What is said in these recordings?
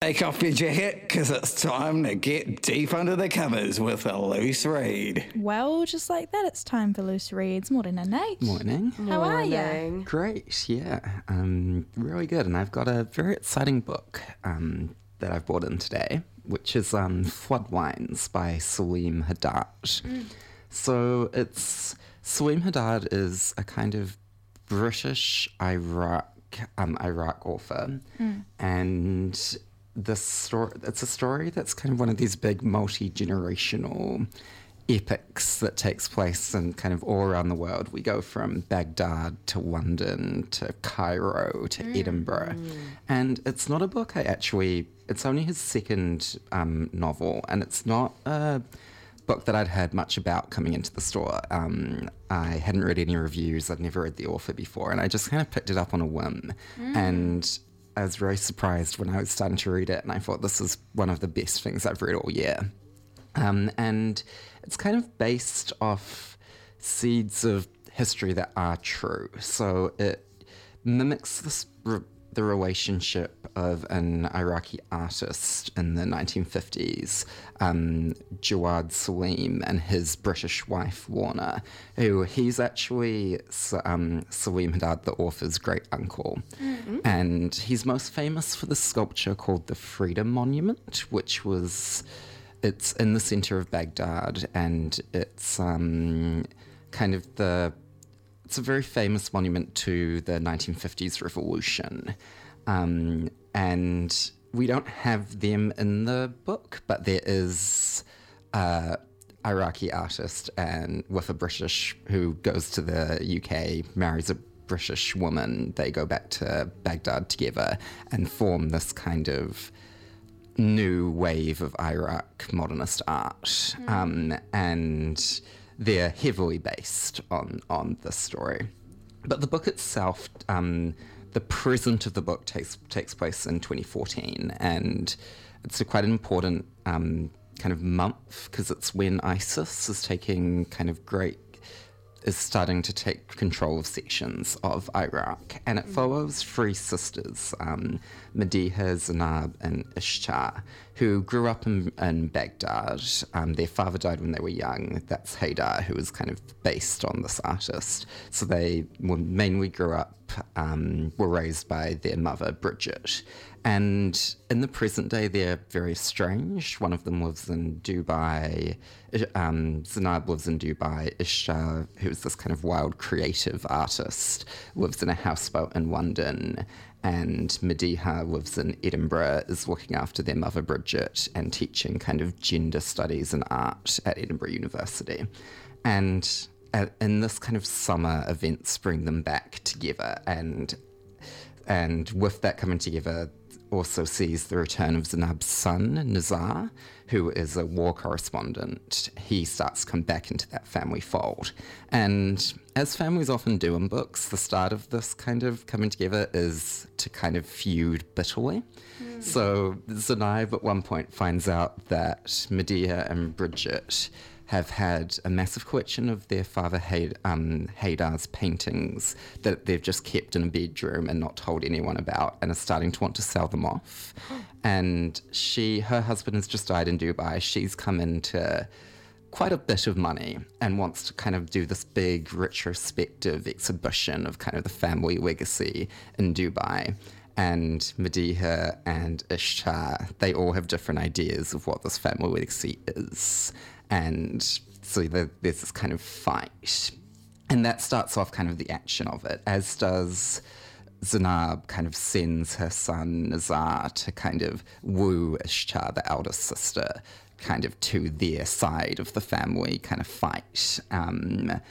Take off your jacket, because it's time to get deep under the covers with a loose read. Well, just like that, it's time for Loose Reads. Morning, Nate. Morning. How are you? Great, yeah. Really good. And I've got a very exciting book that I've brought in today, which is Flood Wines by Salim Haddad. So Salim Haddad is a kind of British Iraq author. And it's a story that's kind of one of these big multi-generational epics that takes place in kind of all around the world. We go from Baghdad to London to Cairo to Edinburgh. And it's not a book it's only his second novel, and it's not a book that I'd heard much about coming into the store. I hadn't read any reviews, I'd never read the author before, and I just kind of picked it up on a whim. And I was very surprised when I was starting to read it, and I thought this is one of the best things I've read all year. And it's kind of based off seeds of history that are true. So it mimics the relationship of an Iraqi artist in the 1950s, Jawad Salim, and his British wife, Lorna, who he's actually Salim Haddad, the author's great uncle. And he's most famous for the sculpture called the Freedom Monument, it's in the center of Baghdad, and it's it's a very famous monument to the 1950s revolution. And we don't have them in the book, but there is an Iraqi artist and with a British who goes to the UK, marries a British woman. They go back to Baghdad together and form this kind of new wave of Iraq modernist art. And they're heavily based on this story. But the book itself, the present of the book takes place in 2014, and it's a quite important kind of month, because it's when ISIS is starting to take control of sections of Iraq. And it follows three sisters, Mediha, Zainab, and Ishtar, who grew up in Baghdad. Their father died when they were young. That's Haydar, who was kind of based on this artist. So they mainly grew up, were raised by their mother, Bridget. And in the present day, they're very estranged. One of them lives in Dubai. Zainab lives in Dubai. Ishtar, who's this kind of wild creative artist, lives in a houseboat in London. And Mediha lives in Edinburgh, is looking after their mother, Bridget, and teaching kind of gender studies and art at Edinburgh University. And in this kind of summer, events bring them back together. And with that coming together, also sees the return of Zainab's son, Nizar, who is a war correspondent. He starts to come back into that family fold. And as families often do in books, the start of this kind of coming together is to kind of feud bitterly. So Zainab at one point finds out that Mediha and Bridget have had a massive collection of their father Haydar's paintings that they've just kept in a bedroom and not told anyone about, and are starting to want to sell them off. And her husband has just died in Dubai. She's come into quite a bit of money and wants to kind of do this big retrospective exhibition of kind of the family legacy in Dubai. And Mediha and Ishtar, they all have different ideas of what this family legacy is. And so there's this kind of fight. And that starts off kind of the action of it, as does Zainab kind of sends her son Nizar to kind of woo Ishtar, the eldest sister, kind of to their side of the family kind of fight. And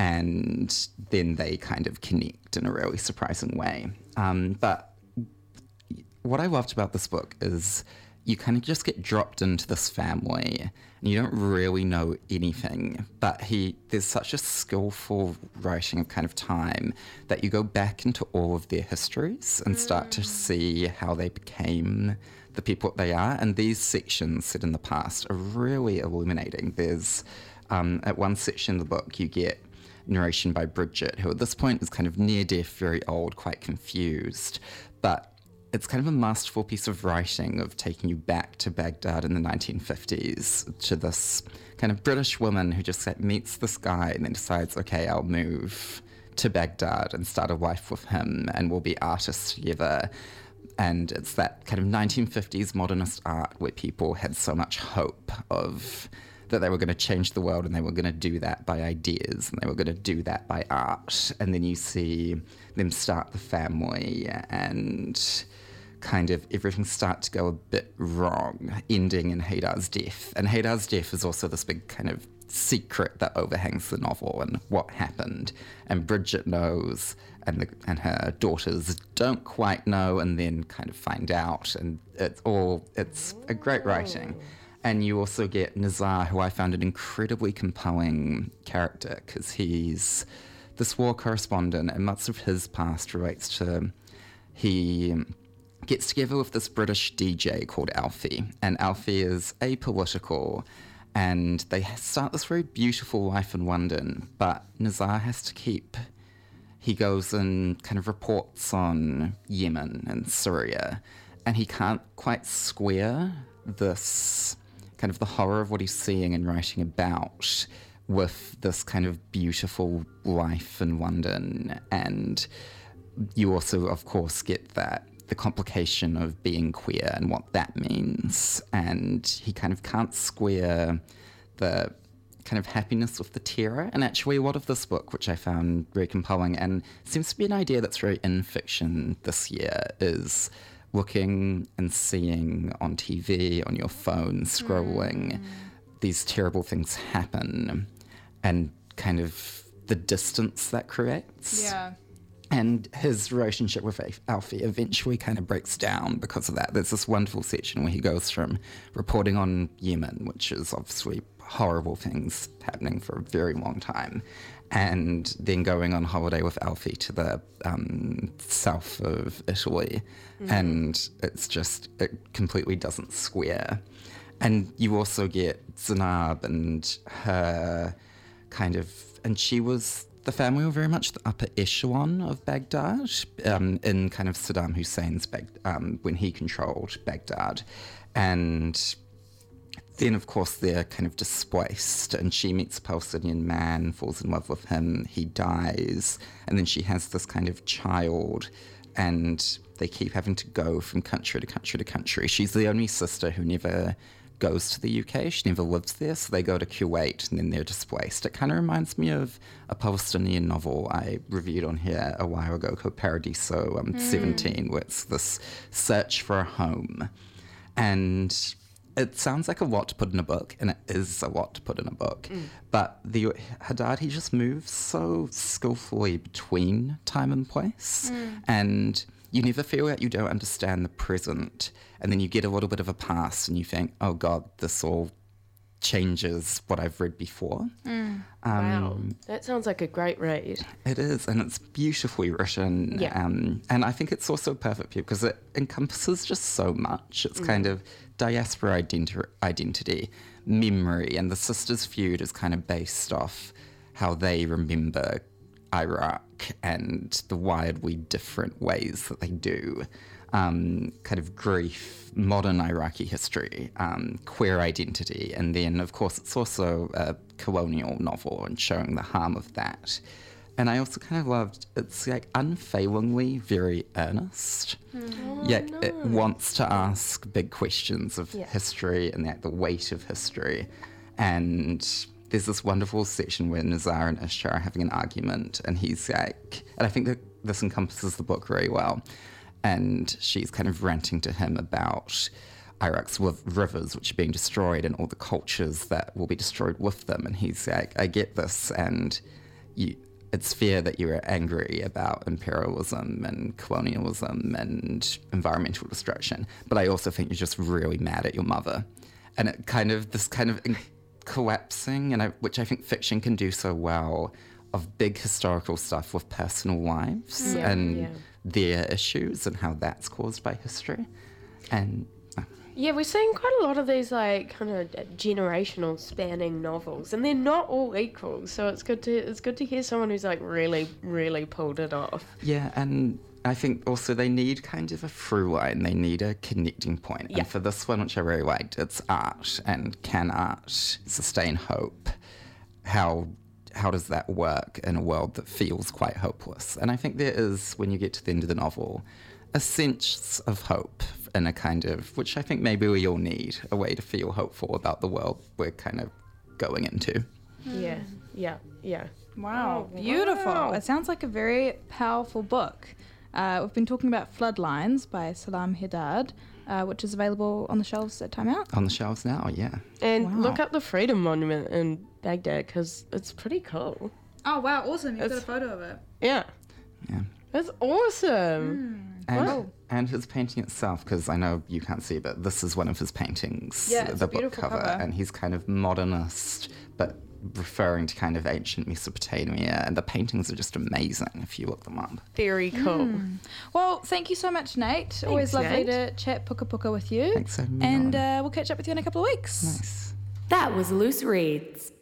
then they kind of connect in a really surprising way. But what I loved about this book is you kind of just get dropped into this family and you don't really know anything, but there's such a skillful writing of kind of time that you go back into all of their histories and start to see how they became the people that they are. And these sections set in the past are really illuminating. There's, at one section of the book, you get narration by Bridget, who at this point is kind of near deaf, very old, quite confused, but it's kind of a masterful piece of writing of taking you back to Baghdad in the 1950s to this kind of British woman who just meets this guy and then decides, okay, I'll move to Baghdad and start a life with him and we'll be artists together. And it's that kind of 1950s modernist art where people had so much hope of that they were going to change the world and they were going to do that by ideas and they were going to do that by art. And then you see them start the family and kind of everything start to go a bit wrong, ending in Haydar's death. And Haydar's death is also this big kind of secret that overhangs the novel and what happened. And Bridget knows and her daughters don't quite know and then kind of find out. And it's a great writing. And you also get Nizar, who I found an incredibly compelling character because he's this war correspondent and much of his past relates to he gets together with this British DJ called Alfie. And Alfie is apolitical and they start this very beautiful life in London, but Nizar has to he goes and kind of reports on Yemen and Syria and he can't quite square this kind of the horror of what he's seeing and writing about with this kind of beautiful life in London. And you also, of course, get the complication of being queer and what that means. And he kind of can't square the kind of happiness with the terror. And actually a lot of this book, which I found very compelling and seems to be an idea that's very in fiction this year, is looking and seeing on TV, on your phone, scrolling, these terrible things happen and kind of the distance that creates. Yeah. And his relationship with Alfie eventually kind of breaks down because of that. There's this wonderful section where he goes from reporting on Yemen, which is obviously horrible things happening for a very long time, and then going on holiday with Alfie to the south of Italy. And it's just, it completely doesn't square. And you also get Zainab and her kind of, and she was, the family were very much the upper echelon of Baghdad in kind of Saddam Hussein's, when he controlled Baghdad. And then, of course, they're kind of displaced, and she meets a Palestinian man, falls in love with him, he dies, and then she has this kind of child, and they keep having to go from country to country to country. She's the only sister who never goes to the UK, she never lives there, so they go to Kuwait, and then they're displaced. It kind of reminds me of a Palestinian novel I reviewed on here a while ago called Paradiso 17, where it's this search for a home. And it sounds like a lot to put in a book, and it is a lot to put in a book. But Haddad, he just moves so skillfully between time and place. And you never feel like you don't understand the present. And then you get a little bit of a past, and you think, oh, God, this all changes what I've read before. Wow, that sounds like a great read. It is, and it's beautifully written. Yeah. And I think it's also perfect for you because it encompasses just so much. It's kind of diaspora identity, memory, and the sisters' feud is kind of based off how they remember Iraq and the wildly different ways that they do. Kind of grief, modern Iraqi history, queer identity, and then, of course, it's also a colonial novel and showing the harm of that. And I also kind of loved, it's like unfailingly very earnest, yet it wants to ask big questions of history and the weight of history. And there's this wonderful section where Nizar and Ishtar are having an argument, and he's like, and I think that this encompasses the book very well, and she's kind of ranting to him about Iraq's rivers which are being destroyed and all the cultures that will be destroyed with them. And he's like, I get this, and it's fair that you're angry about imperialism and colonialism and environmental destruction, but I also think you're just really mad at your mother. And it kind of, this kind of collapsing, and which I think fiction can do so well, of big historical stuff with personal lives and their issues and how that's caused by history. And yeah, we're seeing quite a lot of these like kind of generational spanning novels, and they're not all equal. So it's good to hear someone who's like really pulled it off. Yeah, and I think also they need kind of a through line. They need a connecting point. Yeah. And for this one, which I really liked, it's art. And can art sustain hope? How does that work in a world that feels quite hopeless? And I think there is, when you get to the end of the novel, a sense of hope in a kind of, which I think maybe we all need, a way to feel hopeful about the world we're kind of going into. Yeah, yeah, yeah. Wow, Oh, beautiful. wow. It sounds like a very powerful book. We've been talking about Floodlines by Salam Haddad, which is available on the shelves at Time Out. On the shelves now, yeah. And Wow. look up the Freedom Monument in Baghdad because it's pretty cool. Oh, wow, awesome. You've got a photo of it. Yeah, Yeah. that's awesome. And his painting itself, because I know you can't see, but this is one of his paintings, Yeah, it's the a book beautiful cover, cover. and he's kind of modernist, but referring to kind of ancient Mesopotamia, and the paintings are just amazing if you look them up. Very cool. Well, thank you so much, Nate. Always lovely Nate. to chat puka puka with you. Thanks so much. And we'll catch up with you in a couple of weeks. Nice. That was Loose Reads.